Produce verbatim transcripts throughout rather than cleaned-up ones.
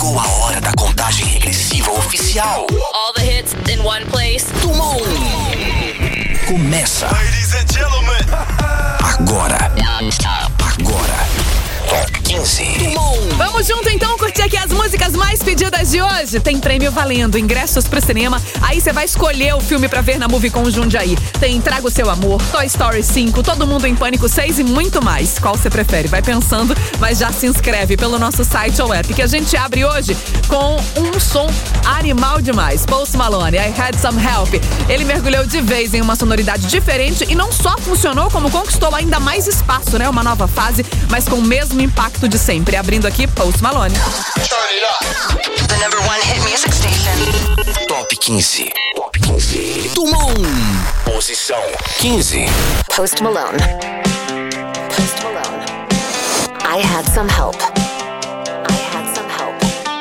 Chegou a hora da contagem regressiva oficial. All the hits in one place. Tumon. Começa. Ladies and gentlemen. Agora. Agora. Top quinze. Tumon. Vamos junto então curtir aqui as músicas mais pedidas de hoje. Tem prêmio valendo, ingressos pro cinema. Aí você vai escolher o filme pra ver na Movicon Jundiaí. Tem Traga o Seu Amor, Toy Story cinco, Todo Mundo em Pânico seis e muito mais. Qual você prefere? Vai pensando, mas já se inscreve pelo nosso site ou app, que a gente abre hoje com um som animal demais. Post Malone, I Had Some Help. Ele mergulhou de vez em uma sonoridade diferente e não só funcionou, como conquistou ainda mais espaço, né? Uma nova fase, mas com o mesmo impacto de sempre. Abrindo aqui, Post Malone. The number one hit music station. Top quinze. Top quinze. Tumon. Posição quinze. Post Malone. Post Malone. I had some help. I had some help.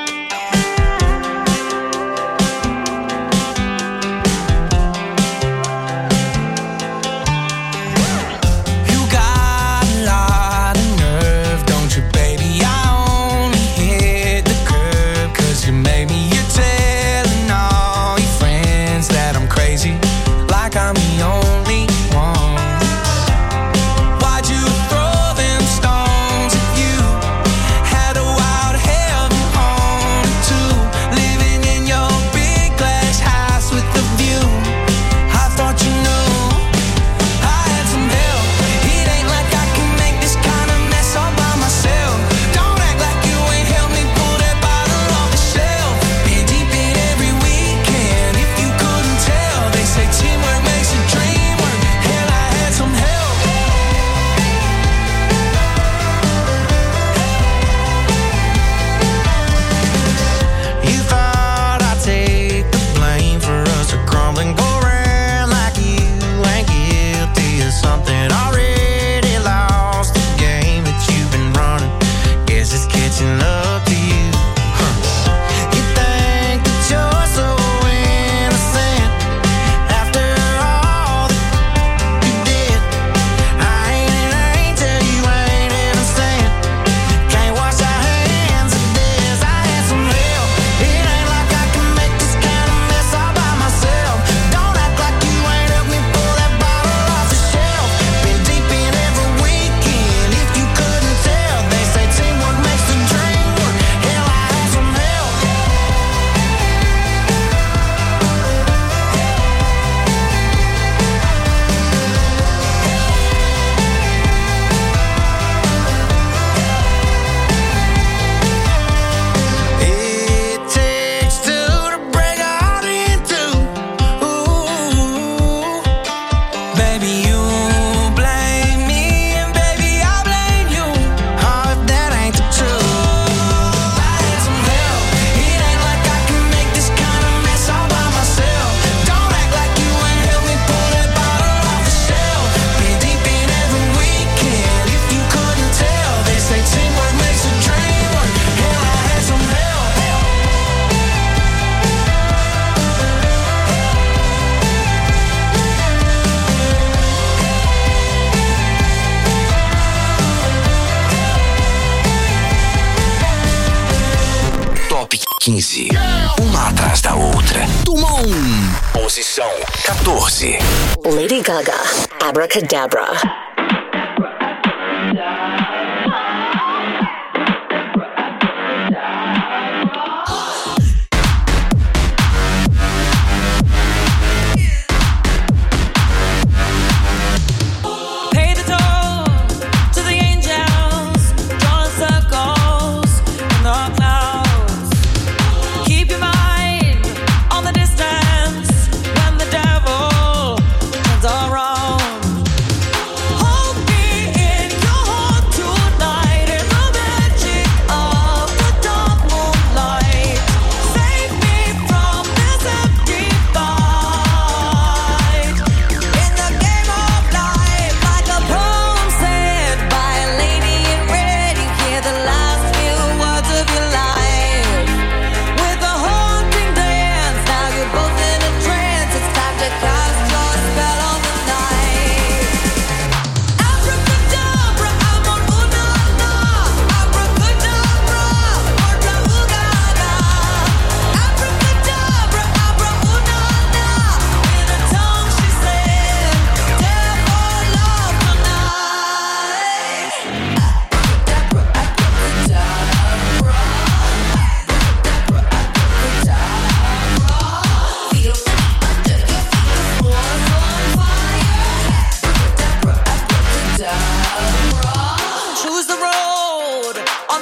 You got a lot of nerve, don't you, baby? I only hit the curb 'cause you made me. You're telling all your friends that I'm crazy, like I'm the only one. Why'd you throw them stones at you? Had a wild heaven on it too. Living in your big glass house with the view. I thought you knew I had some help. It ain't like I can make this kind of mess all by myself. Don't act like you ain't helped me pull that bottle off the shelf. Been deep in every weekend, if you couldn't tell. They say teamwork makes a dream work. Hell, I had some help. You thought I'd take the blame for us to crumble and go around like you ain't guilty of something. Already lost the game that you've been running. Guess it's catching up to you. Huh. You think that you're so innocent after all that you did. I ain't an angel, you ain't innocent. Can't wash our hands of this. I had some help. It ain't like I can make this kind of mess all by myself. Don't act like you ain't helped me pull that bottle off the shelf. Been deep in every weekend, if you couldn't tell. They say teamwork makes the dream work. Hell, I had some help. It takes two to break a heart in two. Ooh, baby, you blame me and baby I blame you. Oh, if that ain't the truth. I had some help. It ain't like I can make this kind of mess all by myself. Don't act like you ain't helped me pull that bottle off the shelf. Been deep in every weekend, if you couldn't tell. They say teamwork makes a dream work. Hell, I had some help. Top quinze. Uma atrás da outra. Tumon. Posição quatorze. Lady Gaga. Abracadabra. Pay the toll to the angels, drawing circles in the clouds. Keep your mind on the distance when the devil turns around.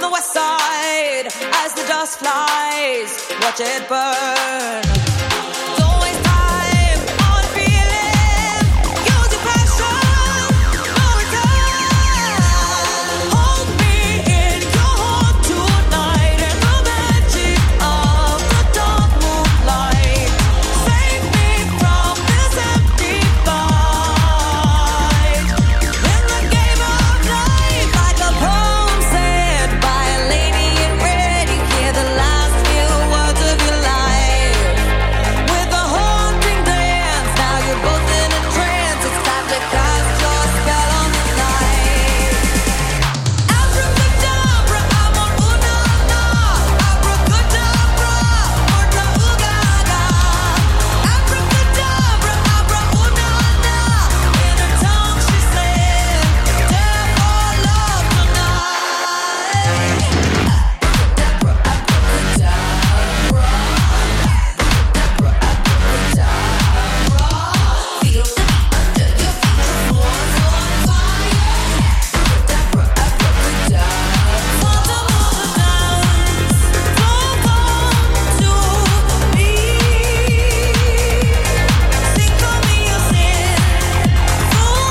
the west side, as the dust flies, watch it burn. Don't waste time on feeling, use your passion, no return. Hold me in your heart tonight, and the magic of the dark moonlight. Save me from this empty fight. In the game of life, like a poem said by a lady in red, you hear the last few words of your life. With a haunting dance, now you're both in a trance. It's time to cast your spell on the night. Abracadabra, I'm on una-na. Abracadabra, orta ooga-ga. Abracadabra, abra una-na. In her tongue she said, "Death or love tonight." Abracadabra, abracadabra. Abracadabra, abracadabra. Feel the beat under your feet, the floor's on fire. Abracadabra, abracadabra. Fundamental dance, don't come to me. Sing for me your sin, full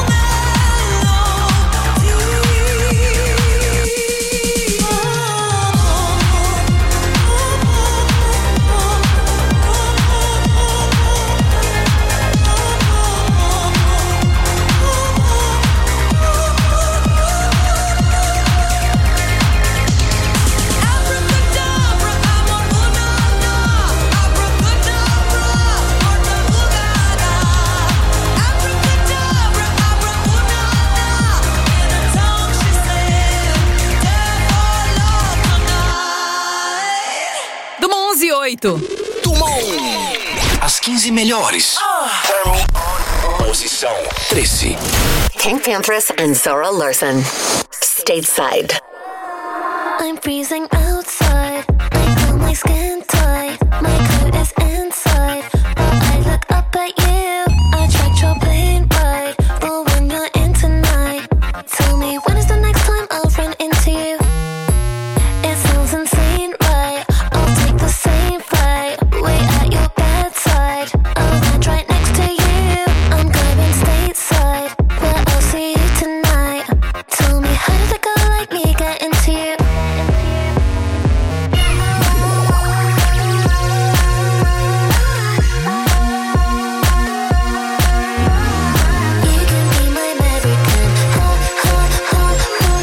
Abracadabra, I'm on una-na. Abracadabra, orta ooga-ga. Abracadabra, abra una-na. In her tongue she said, "Death or love tonight." Do onze e oito. Tumon. As quinze melhores. Turn me on. Posição treze. Pink Panthers and Zora Larson. Stateside. I'm freezing outside. I feel my skin tight. My coat is inside. But I look up at you. I tried your plane ride. But when you're in tonight, tell me when is the next time I'll run into you? It sounds insane, right? I'll take the same flight. Wait at your bedside. I'll land right next to you. I'm going stateside. Where I'll see you tonight. Tell me how did a girl like me get into you? You can be my American. Ha, ha, ha, ha.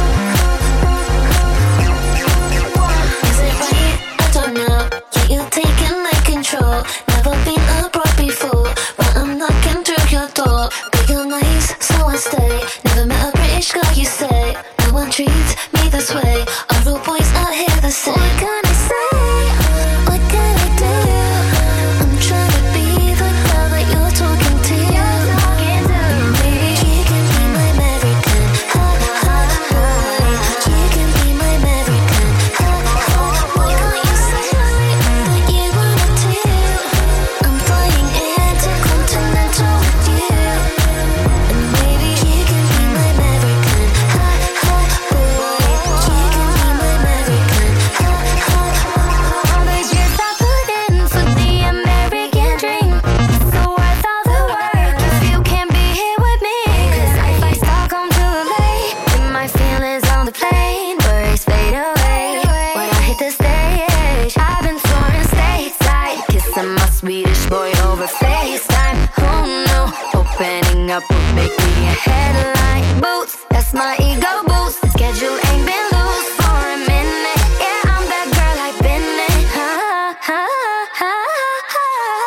Is it right? I don't know. Yeah, you're taking like control. Never been abroad before, but I'm knocking through your door. But you're nice, so I stay. Never met a British girl, you say. No one treats me this way. Are all boys out here the same? What can I say? What can I do? I'm trying to be the girl that you're talking to. Maybe you can be my American. Ha, ha, ha. You can be my American. Ha, ha. Why can't you say that you wanna do? I'm flying intercontinental with you. And maybe you can be my American. Ha, ha, boy. You can be my American. Ha, ha. All the years I put in for the American dream. So worth all the work if you can't be here with me. 'Cause I fly Stockholm to L A. With my feelings on the plane. Worries fade away when I hit the stage. I've been touring stateside, kissing my Swedish boy over FaceTime. Oh no, opening up would make me a headline. Boots, that's my ego boost. Schedule ain't been loose for a minute. Yeah, I'm that girl I've been in. Ha, ha, ha, ha.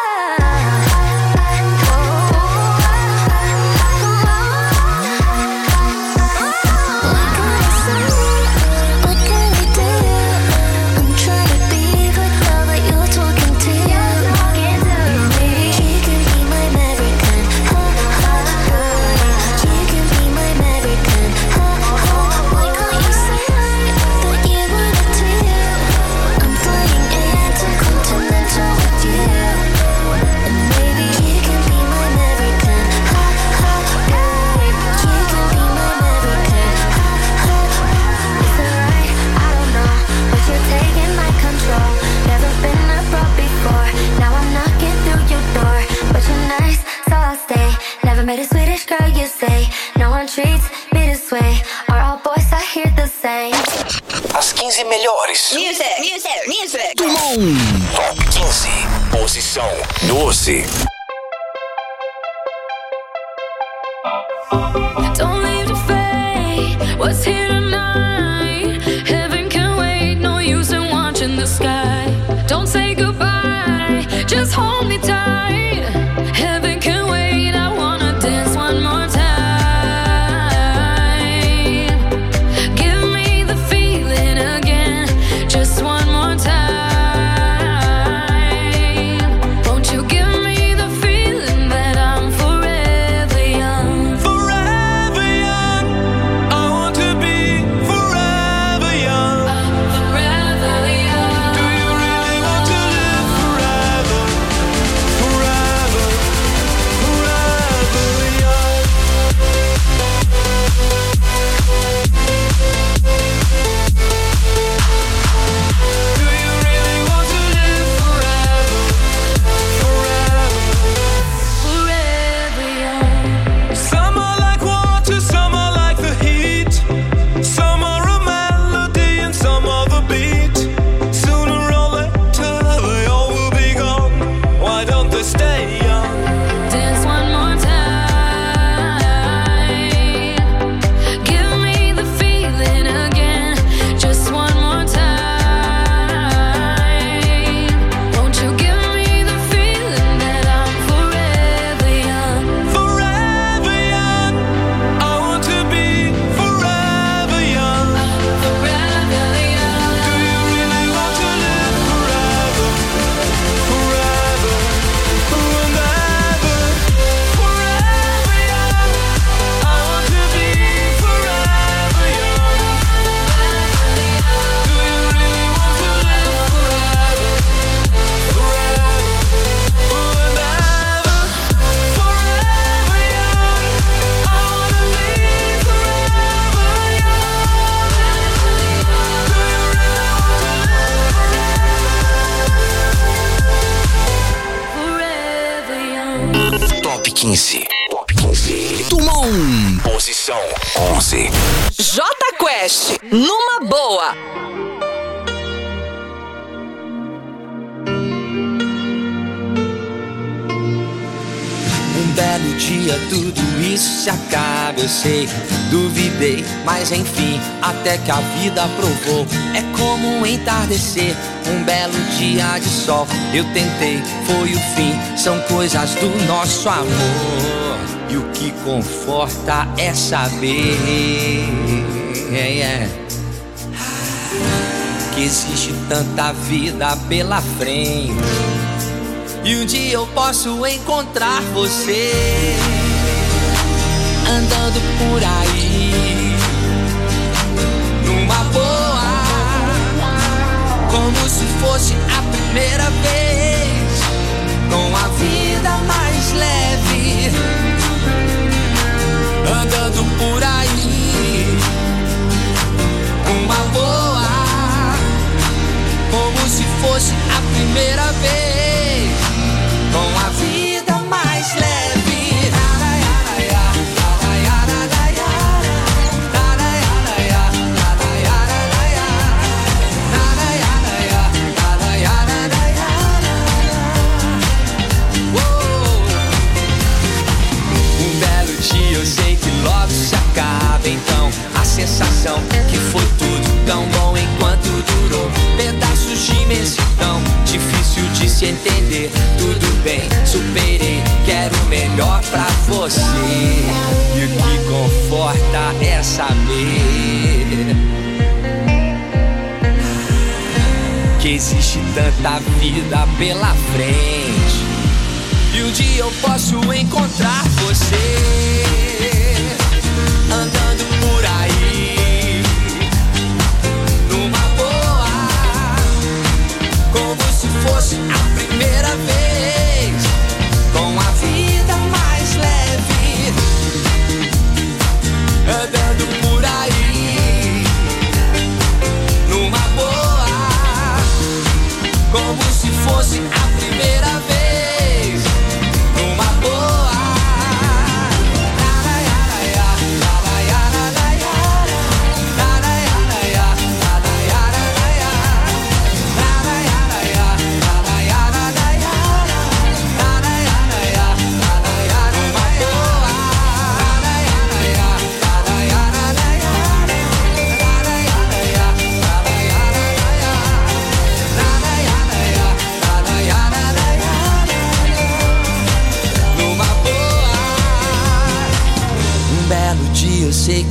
What can I say? What can I do? I'm trying to be the girl that you're talking to. Maybe you can be my American. Ha, ha, ha. You can be my American. Ha, ha, melhores. Music, music, music. Tumon. Top quinze. Posição doze. Don't leave the fate. What's here tonight? Heaven can wait. No use in watching the sky. Don't say goodbye. Just hold me tight. Heaven can wait. I wanna dance one more time. Give me the feeling again. Just one more time. Won't you give me the feeling that I'm forever young? Forever young. I want to be forever young. Forever young. Do you really want to live forever? Forever, forever young. Do you really want to live forever? Forever. Forever young. Some are like water, some are like the heat. Some are a melody and some are the beat. Sooner or later they all will be gone. Why don't they stay young? Dance one more time. Give me the feeling again. Just one more time. Won't you give me the feeling that I'm forever young? Forever young. I want to be forever young. Forever young. Do you really want to live forever? Forever and ever. Forever young. I want to be forever young. Do you really want to live forever? Forever and ever. Forever young. I wanna be forever young. Do you really want to live Forever young. Top quinze. Top quinze. Tumon. Posição onze. J Quest, numa boa. Um belo dia tudo isso se acaba, eu sei. Duvidei, mas enfim, até que a vida provou. É como um entardecer, um belo dia de sol. Eu tentei, foi o fim, são coisas do nosso amor. E o que conforta é saber é, é, que existe tanta vida pela frente. E um dia eu posso encontrar você andando por aí, numa boa, como se fosse a primeira vez, com a vida mais leve, andando por aí, numa boa, como se fosse a primeira vez, com a vida mais leve. Um belo dia eu sei que logo se acaba, então a sensação que foi tudo tão bom enquanto durou. Pedaços de imensidão, difícil de se entender. Tudo bem, superei, quero o melhor pra você. E o que conforta é saber que existe tanta vida pela frente. E um dia eu posso encontrar você andando por aí, numa boa, como se fosse a primeira vez, com a vida mais leve, andando por aí, numa boa, como se fosse a primeira vez, numa boa.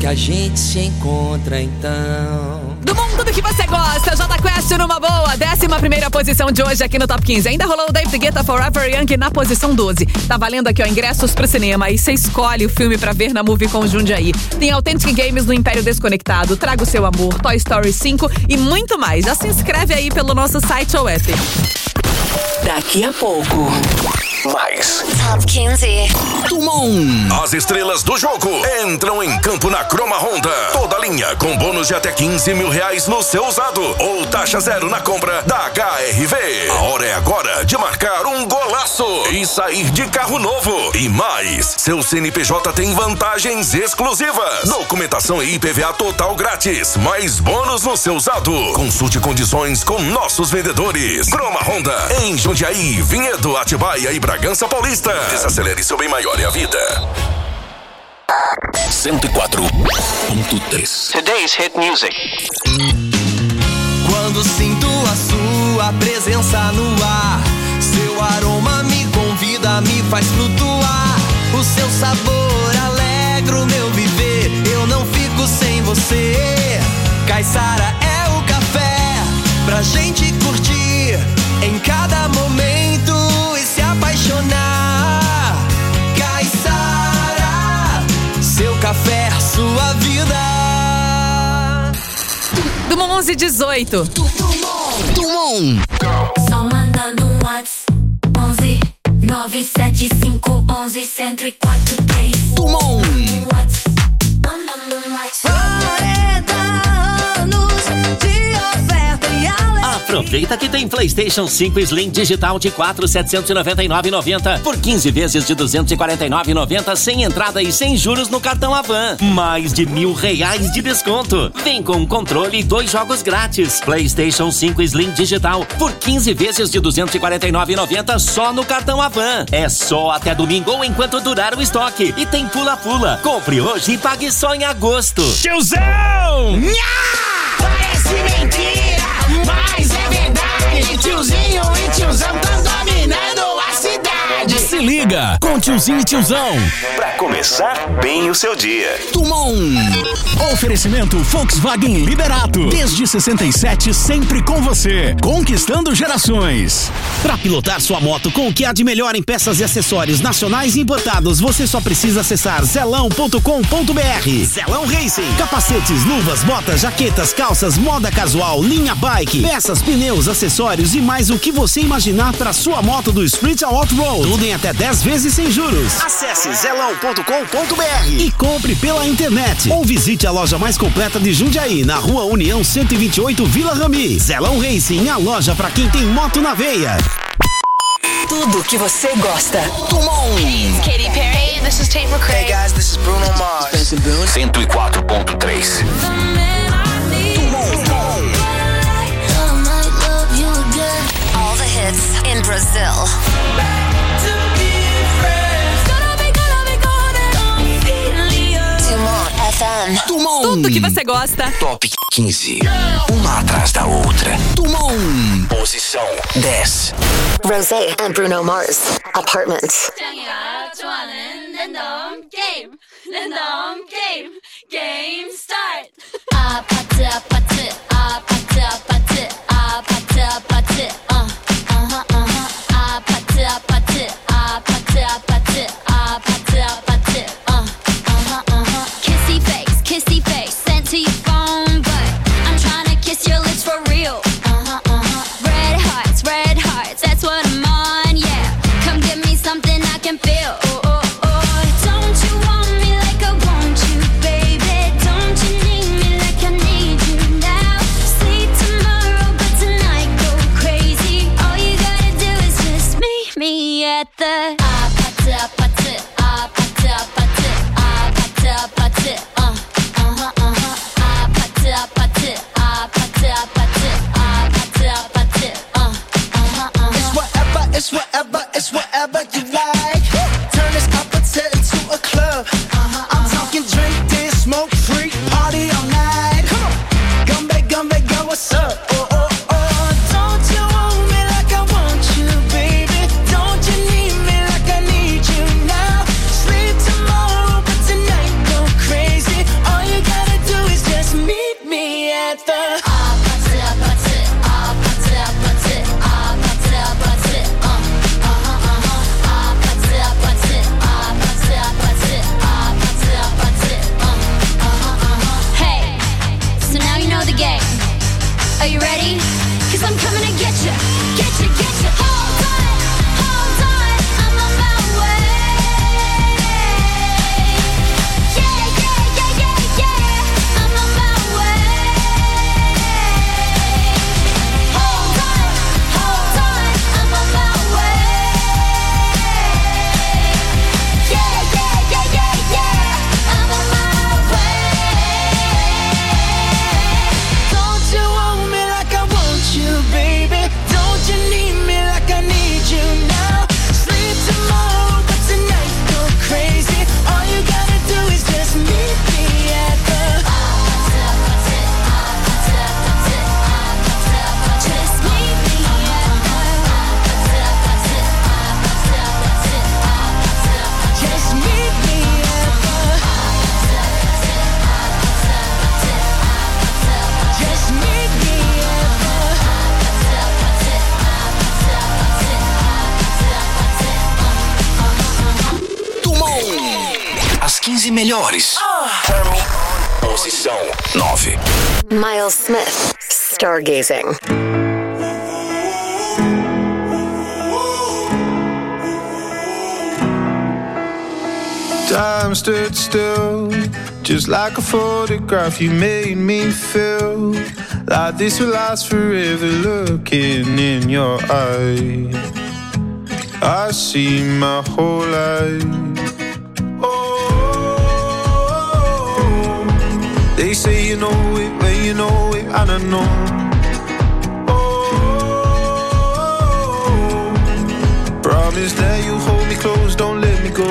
que a gente se encontra então. Do mundo do que você gosta, Jota Quest numa boa, décima primeira posição de hoje aqui no Top quinze. Ainda rolou o David Guetta Forever Young na posição doze. Tá valendo aqui, ó, ingressos pro cinema. E você escolhe o filme pra ver na Movie com Jundiaí. Tem Authentic Games no Império Desconectado, Traga o Seu Amor, Toy Story cinco e muito mais. Já se inscreve aí pelo nosso site ou app. Daqui a pouco, mais Top quinze. Tumon. As estrelas do jogo entram em campo na Croma Honda. Toda linha com bônus de até quinze mil reais no seu usado ou taxa zero na compra da H R V. A hora é agora de marcar um golaço e sair de carro novo. E mais, seu C N P J tem vantagens exclusivas. Documentação e I P V A total grátis, mais bônus no seu usado. Consulte condições com nossos vendedores. Croma Honda, em Jundiaí, Vinhedo, Atibaia e Bragança Paulista. Desacelere seu bem maior é a vida. cento e quatro ponto três. Today's hit music. Quando sinto a sua presença no ar, seu aroma me convida, me faz flutuar. O seu sabor alegra o meu viver, eu não fico sem você. Caiçara é o café pra gente curtir em cada momento e se apaixonar. Caiçara, seu café, sua vida. Do onze dezoito. Tumon. Só mandando um WhatsApp. onze nove sete cinco onze um zero quatro três. Tumon. quarenta anos de oferta e alegria. Aproveita que tem PlayStation cinco Slim digital de quatro mil setecentos e noventa e nove reais e noventa centavos por quinze vezes de duzentos e quarenta e nove reais e noventa centavos sem entrada e sem juros no cartão Avan. Mais de mil reais de desconto. Vem com controle e dois jogos grátis. PlayStation cinco Slim digital por quinze vezes de duzentos e quarenta e nove reais e noventa centavos só no cartão Avan. É só até domingo ou enquanto durar o estoque. E tem pula-pula. Compre hoje e pague só em agosto. Tiozão! Nha! Parece mentira, mas é verdade. Tiozinho e tiozão tão dominando a cidade. Se liga com Tiozinho e Tiozão. Pra começar bem o seu dia. Tumon. Oferecimento Volkswagen Liberato. Desde sessenta e sete, sempre com você. Conquistando gerações. Pra pilotar sua moto com o que há de melhor em peças e acessórios nacionais e importados, você só precisa acessar zelão ponto com ponto br. Zelão Racing. Capacetes, luvas, botas, jaquetas, calças, moda casual, linha bike, peças, pneus, acessórios e mais o que você imaginar para sua moto do Street ao Off-Road. Tudo em até dez vezes sem juros. Acesse zelão ponto com ponto br e compre pela internet. Ou visite a loja mais completa de Jundiaí, na Rua União cento e vinte e oito, Vila Rami. Zelão Racing, a loja para quem tem moto na veia. Tudo que você gosta. Tumon. Katy Perry. Hey, this is Tate McRae. Hey guys, this is Bruno Mars. cento e quatro ponto três. All the hits in Brazil. Tumon F M. Tumon. Tudo que você gosta. Top quinze. Uma atrás da outra. Tumon. Posição dez. Rosé and Bruno Mars. Apartment. Game start. Apatı apatı apatı apatı apatı apatı uh aha aha apatı apatı apatı apatı apatı apatı uh aha aha kissy face kissy face sent to your phone but I'm trying to kiss your lips for real uh-huh uh-huh red hearts red hearts that's what I'm on yeah come give me something I can feel oh oh oh don't you want me like I want you baby don't you need me like I need you now ready? Cause I'm coming to get you, get you, get you. Hold on, hold on, I'm on my way. Yeah, yeah, yeah, yeah, yeah, I'm on my way. Hold on, hold on, I'm on my way. Yeah, yeah, yeah, yeah, yeah, I'm on my way. Don't you want me like I want you, baby? Don't you need me like I need you now? Sleep tomorrow, but tonight go crazy. All you gotta do is just meet me at the Just meet me at the Just meet me at the Just meet me at the As quinze melhores. Posição nove. Miles Smith, Stargazing. Time stood still, just like a photograph. You made me feel like this will last forever. Looking in your eyes, I see my whole life. Oh, they say you know it when you know it, and I know. Oh, promise that you hold me close, don't let me go.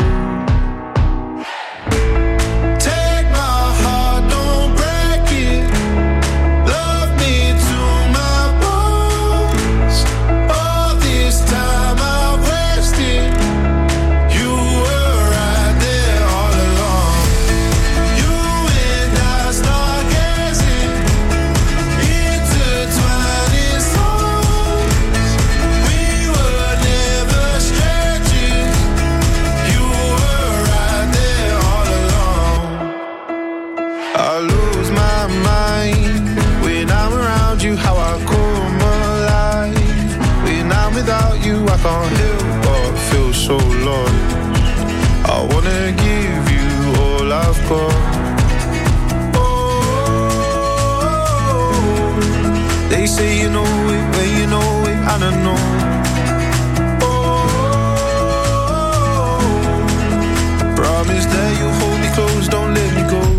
I can't help but feel so lost. I wanna give you all I've got. Oh, they say you know it when you know it, and I know. Oh, promise that you'll hold me close, don't let me go.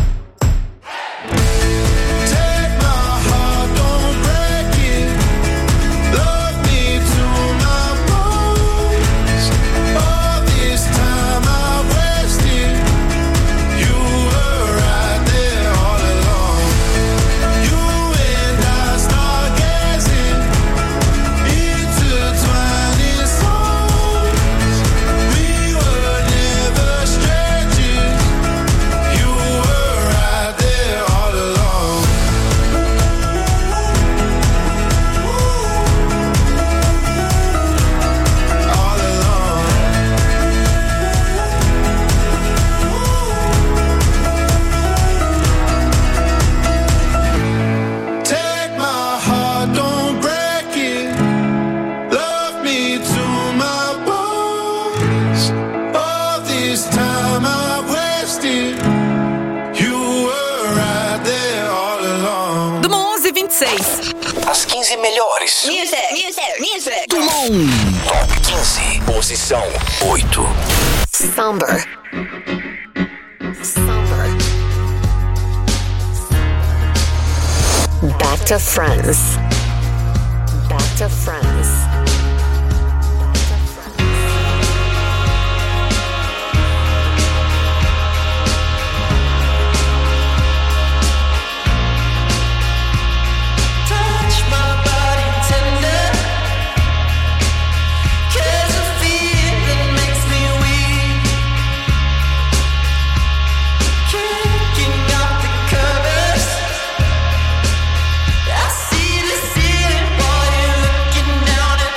As quinze melhores. Music, music, music. Dumont. Top quinze. Posição oito. Somber. Somber. Back to Friends. Back to Friends. Down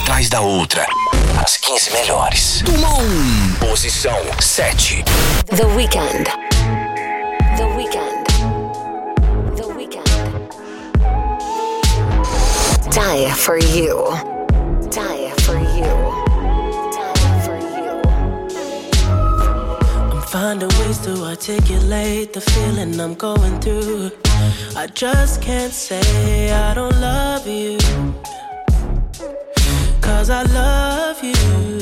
atrás da outra. As quinze melhores. Tuma um. Posição sete. The Weeknd. The Weeknd. The Weeknd. Die for you. Die for you. Die for you. I'm finding ways to articulate the feeling I'm going through. I just can't say I don't love you, 'cause I love you.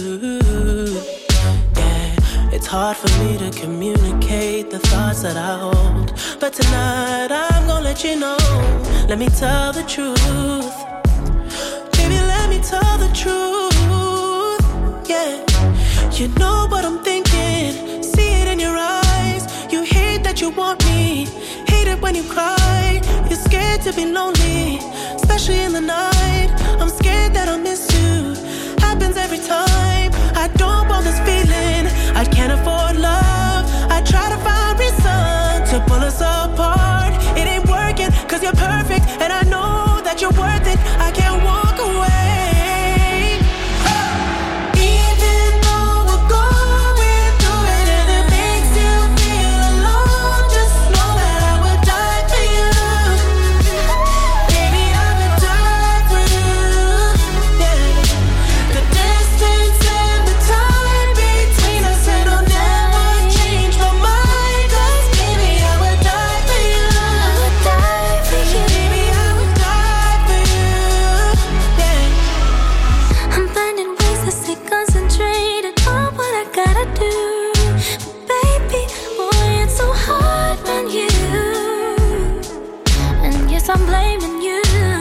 Yeah, it's hard for me to communicate the thoughts that I hold, but tonight I'm gonna let you know. Let me tell the truth. Baby, let me tell the truth. Yeah, you know what I'm thinking. See it in your eyes. You hate that you want me. Hate it when you cry. You're scared to be lonely, especially in the night. I'm scared that I'll miss you. Happens every time. I don't want this feeling. I can't afford love. I try to find reason to pull us apart. It ain't working 'cause you're perfect, and I know that you're worth it. I can't walk away. I'm blaming you,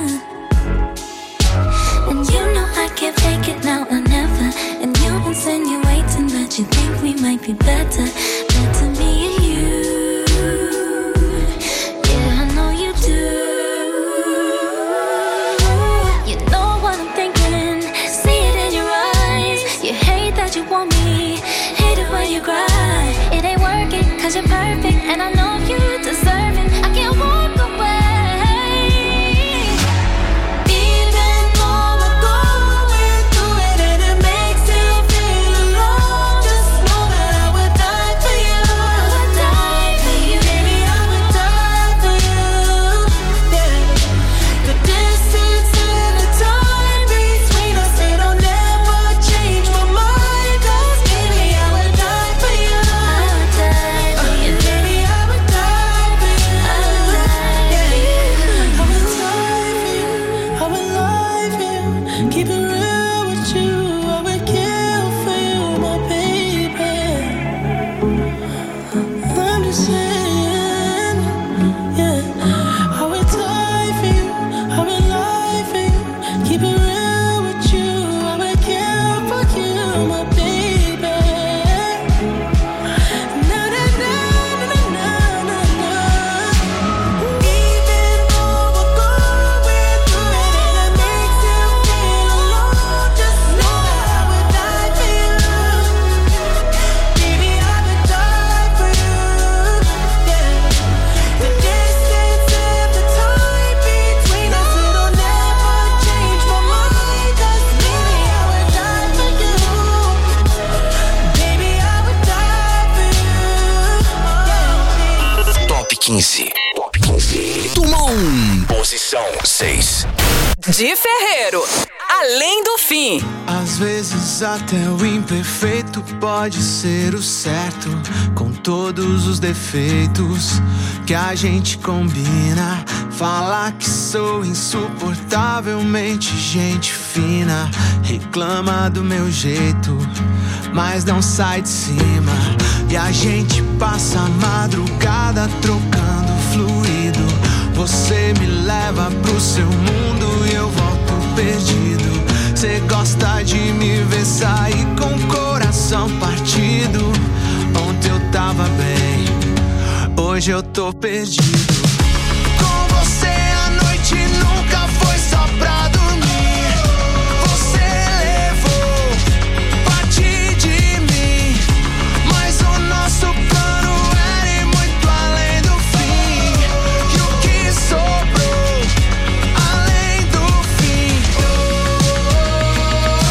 and you know I can't fake it now or never. And you insinuating that you think we might be better, better me and you. Yeah, I know you do. You know what I'm thinking. See it in your eyes. You hate that you want me. Hate it when you cry. It ain't working 'cause you're perfect, and I know you deserve it. I can't walk away. Top quinze. Tuma um. Posição seis. De Ferreiro, Além do Fim. Às vezes até o imperfeito pode ser o certo, com todos os defeitos que a gente combina. Falar que sou insuportavelmente gente fina, reclama do meu jeito, mas não sai de cima. E a gente passa a madrugada trocando fluido. Você me leva pro seu mundo e eu volto perdido. Cê gosta de me ver sair com o coração partido. Ontem eu tava bem, hoje eu tô perdido. Com você a noite nunca foi só pra dormir. Você levou parte de mim, mas o nosso plano era ir muito além do fim. E o que sobrou além do fim? Oh,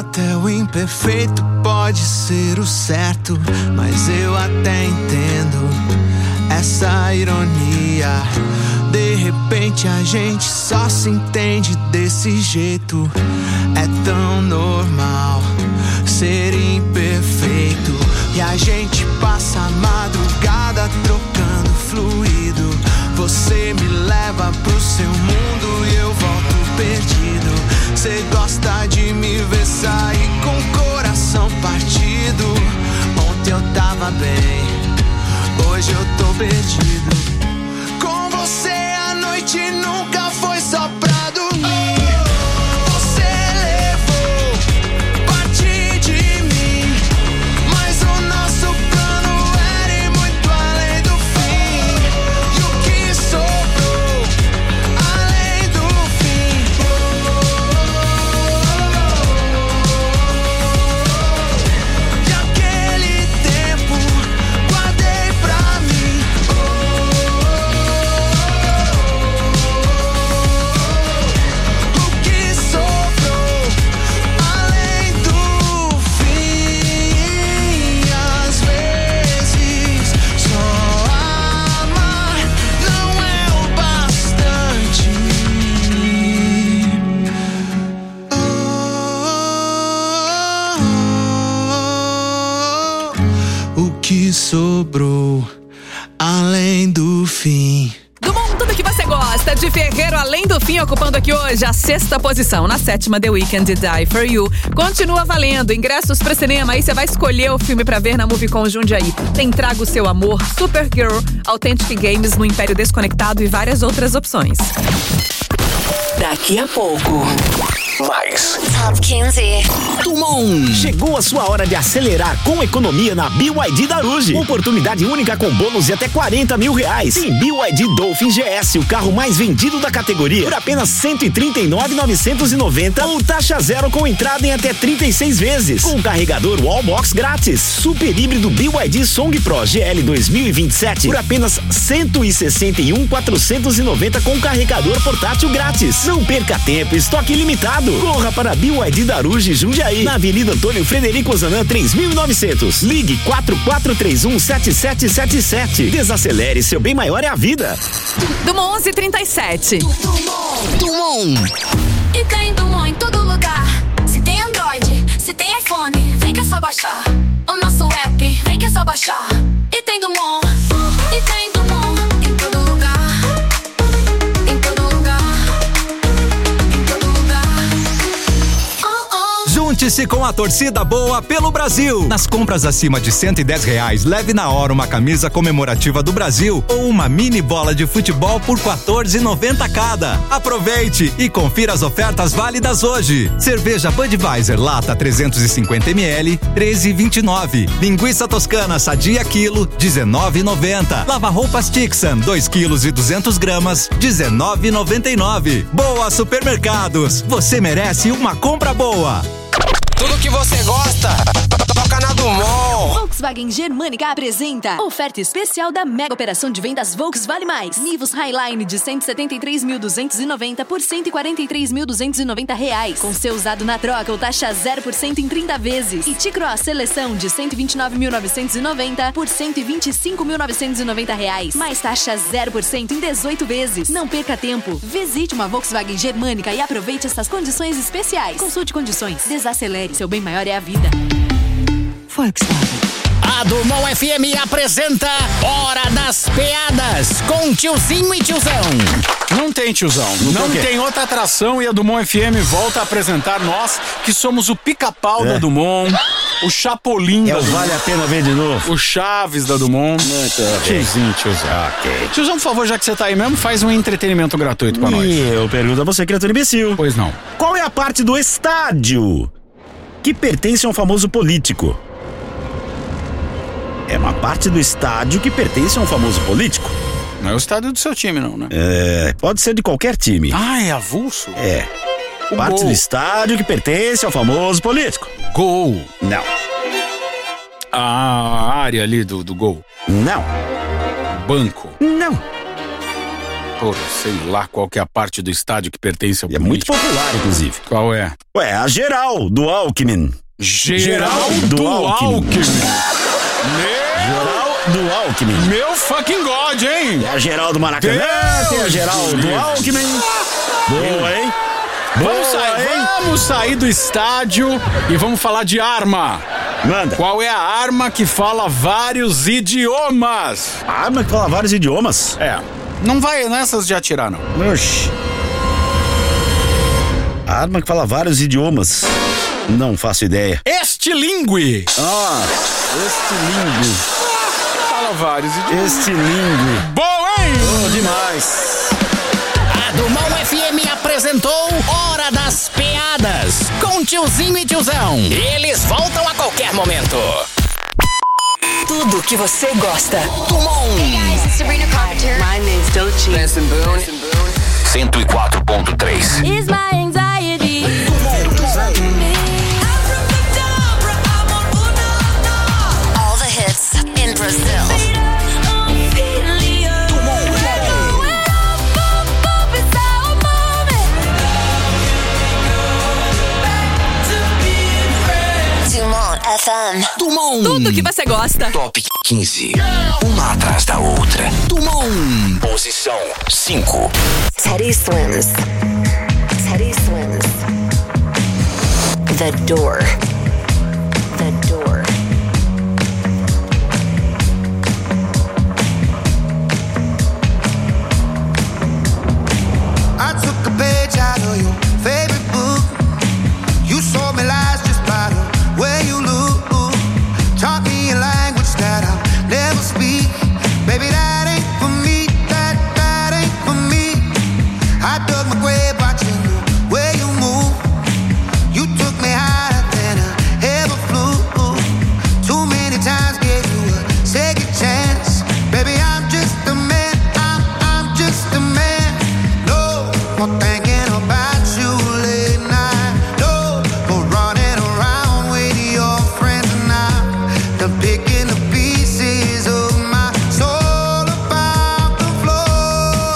Até o imperfeito pode ser o certo, mas eu até entendo essa ironia. De repente a gente só se entende desse jeito. É tão normal ser imperfeito. E a gente passa a madrugada trocando fluido. Você me leva pro seu mundo e eu volto perdido. Cê gosta de me ver sair com o coração partido. Ontem eu tava bem, hoje eu tô perdido. Com você a noite nunca foi só pra dormir. Você levou parte de mim, mas o nosso plano era ir muito além do fim. E o que sobrou além do fim? E aquele tempo guardei pra mim. O que sobrou além do fim? Às vezes só amar não é o bastante. Oh, o que sobrou além do fim? Do bom, tudo que você gosta de Ferreiro Além do Fim, ocupando aqui hoje a sexta posição. Na sétima, The Weeknd, Die For You. Continua valendo, ingressos pro cinema, aí você vai escolher o filme pra ver na Movicon Jundiaí. Tem Traga o Seu Amor, Supergirl, Authentic Games no Império Desconectado e várias outras opções. Daqui a pouco. Mais. Top quinze. Dumont. Chegou a sua hora de acelerar com economia na B Y D Daruge. Oportunidade única com bônus de até quarenta mil reais. Tem B Y D Dolphin G S, o carro mais vendido da categoria, por apenas cento e trinta e nove mil novecentos e noventa ou taxa zero com entrada em até trinta e seis vezes. Com carregador Wallbox grátis. Super híbrido B Y D Song Pro G L dois mil e vinte e sete por apenas cento e sessenta e um mil quatrocentos e noventa com carregador portátil grátis. Não perca tempo, estoque limitado. Corra para B Y D Daruge Jundiaí, na Avenida Antônio Frederico Zanã três mil e novecentos. Ligue quatro quatro três um sete sete sete sete. Desacelere, seu bem maior é a vida. Dumont onze e trinta e sete. Dumont. E tem Dumont em todo lugar. Se tem Android, se tem iPhone, vem que é só baixar o nosso app, vem que é só baixar. E tem Dumont, e tem Dumont em todo lugar. Em todo lugar. Em todo lugar. Oh, oh. Junte-se com a torcida boa pelo Brasil. Nas compras acima de cento e dez reais, leve na hora uma camisa comemorativa do Brasil ou uma mini bola de futebol por quatorze reais e noventa centavos cada. Aproveite e confira as ofertas válidas hoje. Cerveja Budweiser lata trezentos e cinquenta mililitros, treze reais e vinte e nove centavos. Linguiça toscana sadia quilo, dezenove reais e noventa centavos. Lava roupas Tixan, dois quilos e duzentas gramas, dezenove reais e noventa e nove centavos. Boa Supermercados, você merece uma compra boa. Tudo que você gosta, toca na Dumont. Volkswagen Germânica apresenta oferta especial da mega operação de vendas Volks Vale Mais. Nivus Highline de cento e setenta e três mil duzentos e noventa por cento e quarenta e três mil duzentos e noventa reais. Com seu usado na troca ou taxa zero por cento em trinta vezes. E T-Cross Seleção de cento e vinte e nove mil novecentos e noventa por cento e vinte e cinco mil novecentos e noventa reais. Mais taxa zero por cento em dezoito vezes. Não perca tempo. Visite uma Volkswagen Germânica e aproveite essas condições especiais. Consulte condições. Desacelere. Seu bem maior é a vida. Volkswagen. A Dumont F M apresenta Hora das Piadas com tiozinho e tiozão. Não tem tiozão, não, não tem outra atração e a Dumont F M volta a apresentar nós que somos o pica-pau É. da Dumont, o Chapolin É da o Dumont, Vale a Pena Ver de Novo. o Chaves da Dumont. Tiozinho, tiozão. Ok. Tiozão, por favor, já que você tá aí mesmo, faz um entretenimento gratuito pra nós. E eu pergunto a você, criatura imbecil. Pois não. Qual é a parte do estádio que pertence a um famoso político? É uma parte do estádio que pertence a um famoso político. Não é o estádio do seu time, não, né? É, pode ser de qualquer time. Ah, é avulso? É. O Parte gol. do estádio que pertence ao famoso político. Gol. Não. A área ali do, do gol. Não. Banco. Não. Pô, sei lá qual que é a parte do estádio que pertence ao E é muito popular, inclusive. Qual é? Ué, a Geral, do Alckmin. Geral do Alckmin. Geral do Alckmin. Meu fucking God, hein? É a Geral do Maracanã, Deus tem a Geral do Deus. Alckmin. Boa, hein? Boa, Vamos sair, hein? vamos sair do estádio e vamos falar de arma. Manda. Qual é a arma que fala vários idiomas? A arma que fala vários idiomas? É. Não vai nessas de atirar, não. Oxi. A arma que fala vários idiomas. Não faço ideia. Estilingue. Ah, estilingue. Fala vários idiomas. Estilingue. Boa, hein? Boa demais. A Dumont F M apresentou Hora das Piadas com tiozinho e tiozão. Eles voltam a qualquer momento. Tudo que você gosta. Dumont. Hey guys, it's Sabrina Carpenter. My name's Doechii. Benson Boone. cento e quatro ponto três. Is my anxiety. All the hits in Brazil. Dumont F M. Dumont. Tudo que você gosta. Top quinze. Uma atrás da outra. Dumont. Posição cinco. Teddy Swims. Teddy Swims. The Door. The Door. I took a page out of your favorite book. You sold me lies just by the way you look. Taught me a language that I'll never speak. Baby, that ain't for me. That, that ain't for me. I dug my grave watching the way you move. You took me higher than I ever flew. Too many times gave you a second chance. Baby, I'm just a man. I'm, I'm just a man. No more thinking about you late night. No more running around with your friends now. Done picking the pieces of my soul about the floor.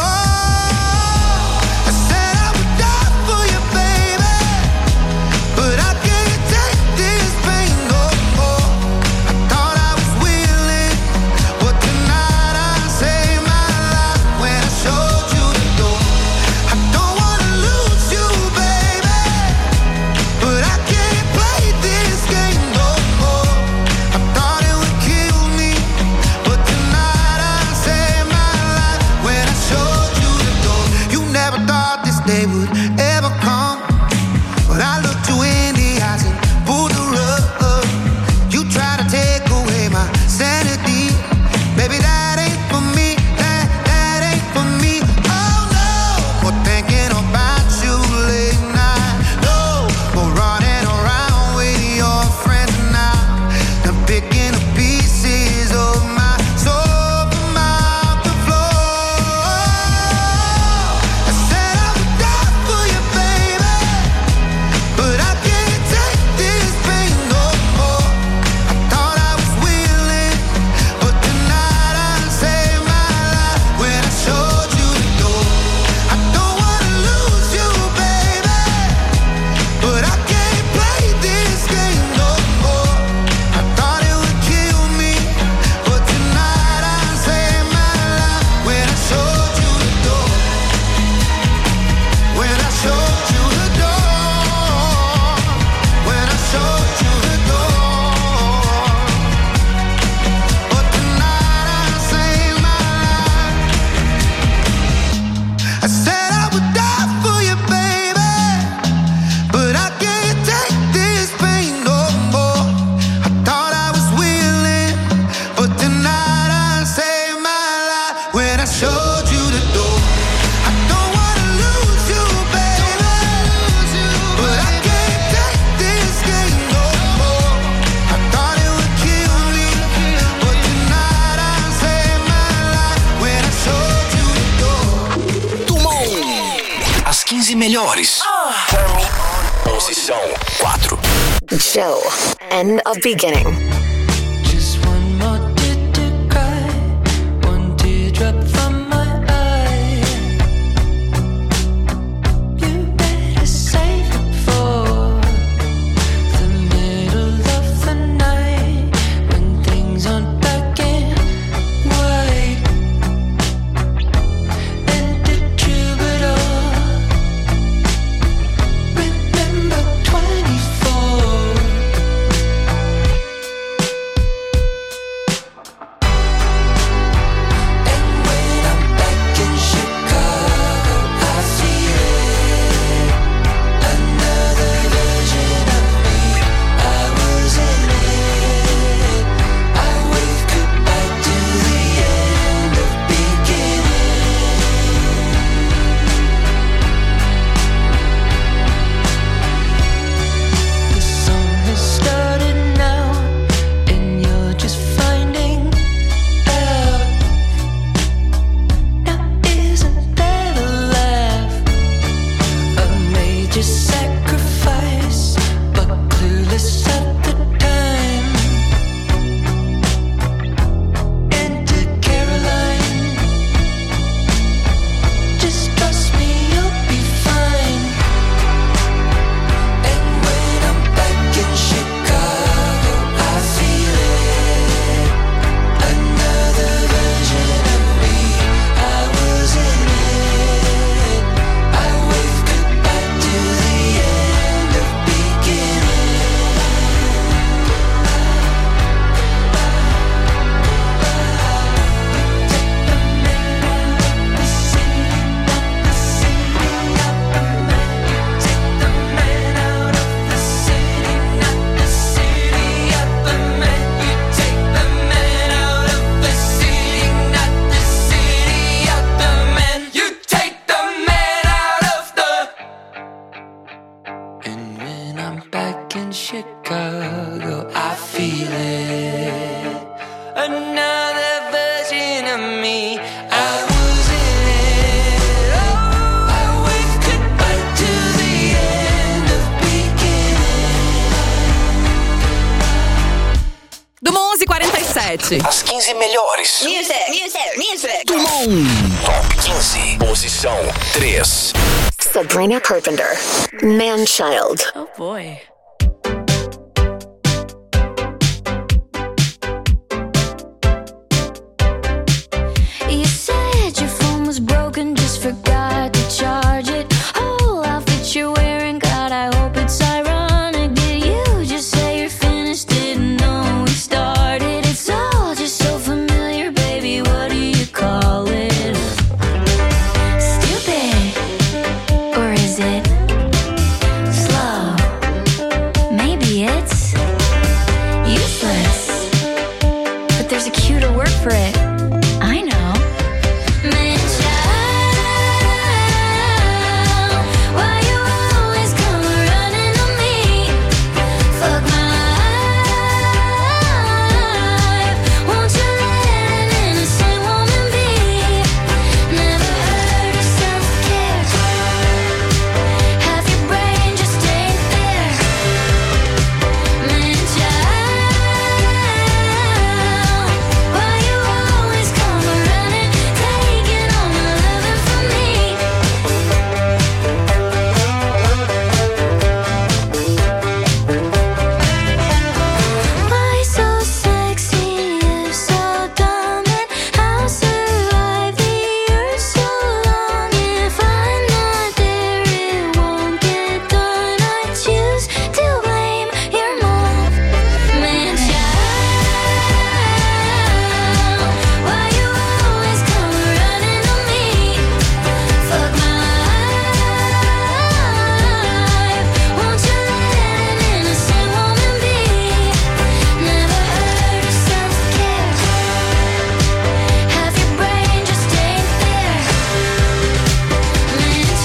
I said I would die for you, baby, but I can't take this pain no more. I thought I was willing, but tonight I saved my life when I showed you the door. I don't wanna lose you, baby, but I can't play this game no more. I thought it would kill me, but tonight I saved my life when I showed you the door. You never thought this day would ever come, but I looked you in the eyes and pulled the rug. You tried to take away my sanity. Baby, that ain't for me. That, that ain't for me. Oh no, more thinking about you late night. No, more running around with your friends now. I'm picking the pieces of my soul from out the floor. I said I would die for you, baby, but I can't take this pain no more. I thought I was willing, but tonight I saved my life when I showed you the door. I don't wanna lose you, baby, but I can't play this game no more. I thought it would kill me, but tonight I saved my life when I showed you the door. When I showed you the door. When I showed you the door. But tonight I saved my life. I said I would die for you, baby, but I can't take this pain no more. I thought I was willing, but tonight I saved my life when I showed you the door. I don't wanna lose you, baby, but I can't take this game no more. I thought it would kill me, but tonight I saved my life when I showed you the door. Dumont. As quinze melhores. Posição quatro. Joe. End of beginning. Just one more tear to cry, one teardrop from my eye. sete. As quinze melhores. Music, music, music. Top quinze. Posição três. Sabrina Carpenter, Man-Child. Oh boy. You said your phone was broken, just forgot to charge it. Whole outfit you're wearing, God, I hope it's ironic. Did you just say you're finished? Didn't know we started. It's all just so familiar, baby. What do you call it? Stupid, or is it slow? Maybe it's useless, but there's a cuter word for it. I know. Why you always come running on me? Fuck my life. Won't you let an innocent woman be? Never heard of self-care. Half your brain just ain't there. Man, child, why you always come running, taking all my loving from me? Why so sexy if so dumb? And how survive the earth so long? If I'm not there, it won't get done. I choose to blame your mom. Man, child, why you always come running on me? Fuck my life. Won't you let an innocent woman be? Never heard of self-care. Half your brain just ain't there. Man,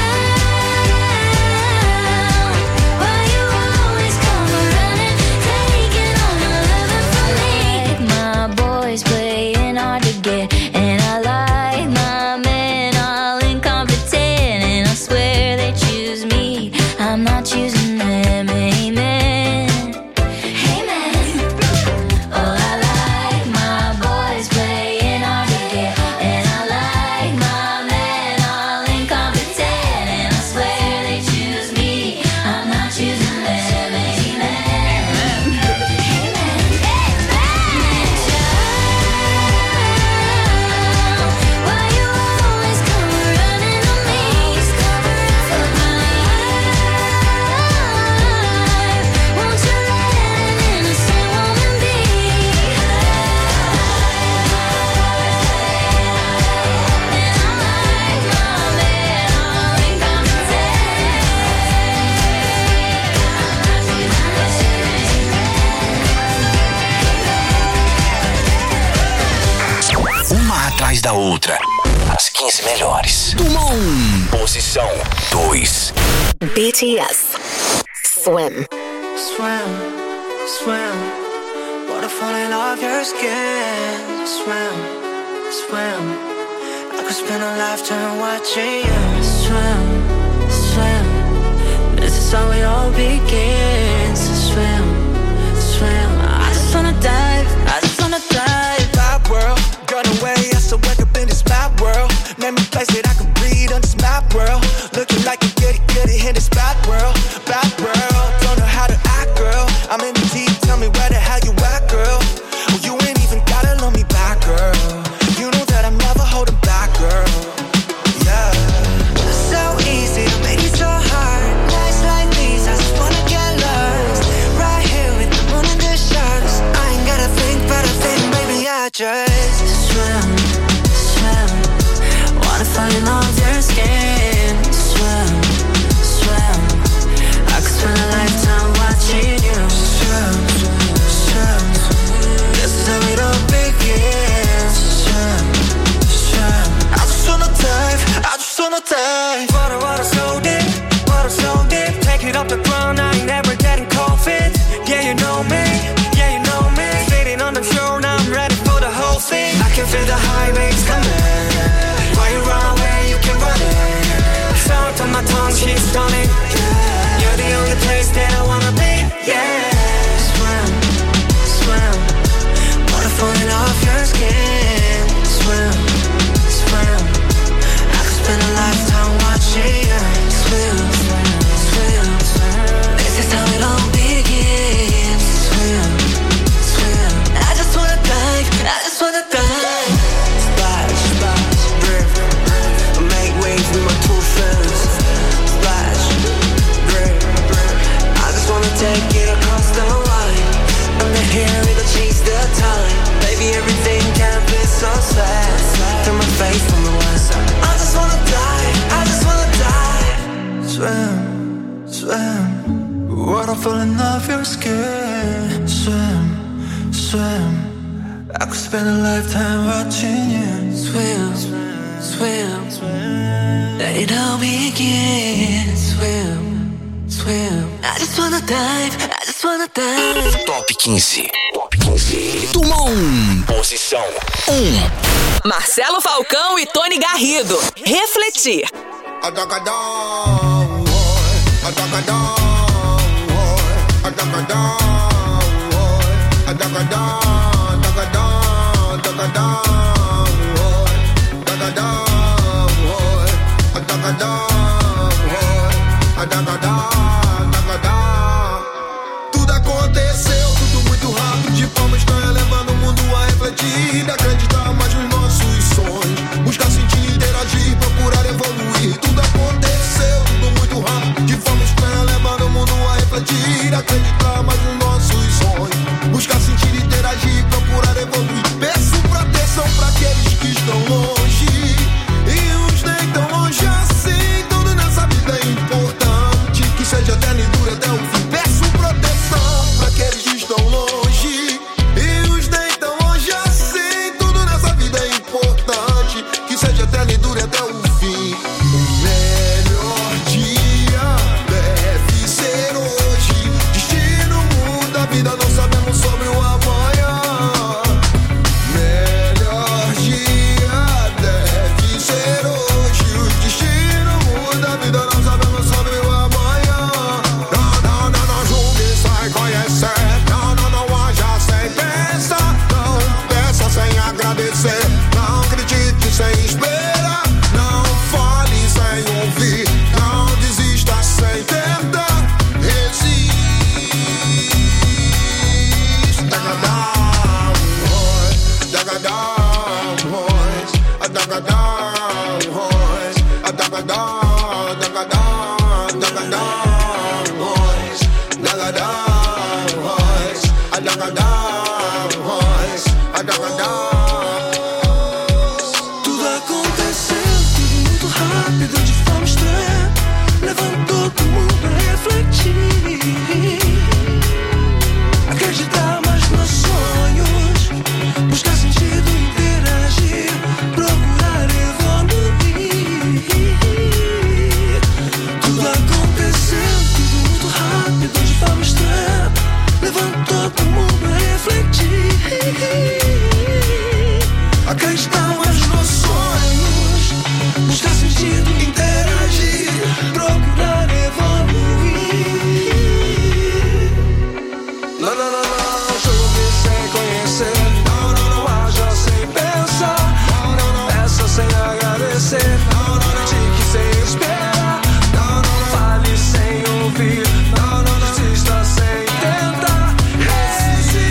child, why you always come running, taking all my loving from me? My boys playing hard to get, and I like my men all incompetent, and I swear they choose me, I'm not choosing them. Amen. Amen. Oh, I like my boys playing hard to get, and I like my men all incompetent, and I swear they choose me, I'm not choosing them. Amen. Why you always come running on me? Fuck my life. Won't you let an innocent woman be? Uma atrás da outra. As quinze melhores. Posição dois. B T S, Swim. Swim, swim. Water falling off your skin. Swim, swim. I could spend a lifetime watching you. Swim, swim. This is how it all begins. Swim, swim. I just wanna dive. I just wanna dive. Bad world, got away. I still wake up in this bad world. Name a place that I can breathe on this map world. Looking like a goody goody in this bad world. Bad world, don't know how to act, girl. I'm in the deep, tell me where the hell you at, girl. Oh, you ain't even gotta love me back, girl. You know that I'm never holding back, girl. Yeah. So easy to make it so hard. Nights like these, I just wanna get lost. Right here with the moon and the stars. I ain't gotta think, but I think maybe I just swim, swim. Wanna fall in love with your skin. Swim, swim. I could spend a lifetime watching you. Swim, swim. This is how it all begins. Swim, swim. I just wanna dive, I just wanna dive. Water, water so deep, water so deep. Take it off the ground, I ain't never getting cold feet. Yeah, you know me, yeah, you know me. Sitting on the shore, now I'm ready for the whole thing. I can feel the high waves coming. Why you run away, you can run it. Sound on my tongue, she's stunning. You're the only place that I wanna be. Yeah. Swim, swim. time. I could spend a lifetime watching you swim, swim, swim. Let it all begin. Swim, swim. I just wanna dive, I just wanna dive. Top quinze. Top quinze. Turma um. Posição um. Marcelo Falcão e Tony Garrido. Refletir. Tudo aconteceu, tudo muito rápido, de forma estranha, levando o mundo a refletir, acreditar mais nos nossos sonhos, buscar sentir, interagir, procurar evoluir. Tudo aconteceu, tudo muito rápido, de forma estranha, levando o mundo a refletir, acreditar mais nos nossos sonhos, buscar sentir, interagir, procurar evoluir. Peço proteção para aqueles que estão longe e uns nem tão longe assim. Tudo nessa vida é importante, que seja eterno e dure até o fim. Peço proteção para aqueles que estão longe e uns nem tão longe assim. Tudo nessa vida é importante, que seja eterno e dure até o fim. O melhor dia deve ser hoje. Destino muda a vida, não sabemos sobre o amanhã. Melhor dia deve ser hoje. O destino muda a vida, não sabemos sobre o amanhã. Não, não, não, não julgue, sai conhecer. Não, não, não haja sem pensar. Não peça sem agradecer. Não critique sem esperar. Não fale sem ouvir. Não desista sem tentar. Resiste. Dagadam, boys. Dagadam, boys. Dagadam, boys. Dagadam, dagadam, dagadam, boys. Dagadam, boys. Dagadam, boys. Dagadam. Tudo aconteceu, tudo muito rápido, de forma estranha, levantou todo mundo a refletir, acreditar mais nos sonhos, buscar sentido, interagir, procurar evoluir. Tudo aconteceu, tudo muito rápido, de forma estranha, levantou todo mundo a refletir, acreditar mais nos sonhos, buscar sentido, interagir, procurar evoluir. Não, não, não, não, julgue sem conhecer. Não, não, não haja sem pensar. Não, não, não, peça sem agradecer. Não, não, não, critique sem esperar. Não, não, não, fale sem ouvir. Não, não, não, desista sem tentar. Resista.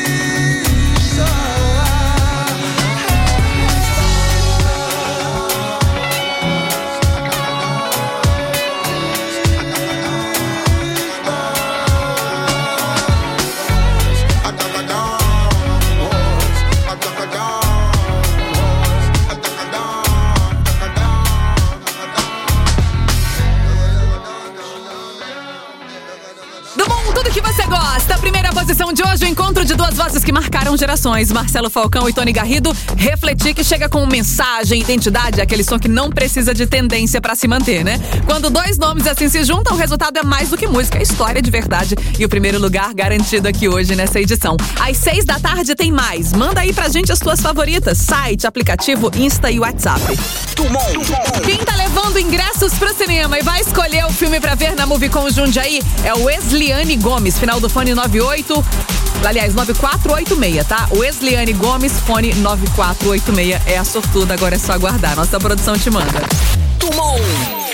Do bom, tudo que você gosta. Primeira posição de hoje, o encontro de duas vozes que marcaram gerações. Marcelo Falcão e Tony Garrido. Refletir, que chega com mensagem, identidade, aquele som que não precisa de tendência pra se manter, né? Quando dois nomes assim se juntam, o resultado é mais do que música, é história de verdade. E o primeiro lugar garantido aqui hoje nessa edição. Às seis da tarde tem mais. Manda aí pra gente as tuas favoritas. Site, aplicativo, Insta e WhatsApp. Quem tá levando ingressos pro cinema e vai escolher o filme pra ver na Movicon Jundiaí é o Wesleyane Gomes, final do fone nove oito, aliás, nove quatro oito seis, tá? Wesleyane Gomes, fone nove quatro oito seis, é a sortuda, agora é só aguardar. Nossa produção te manda. Turma um.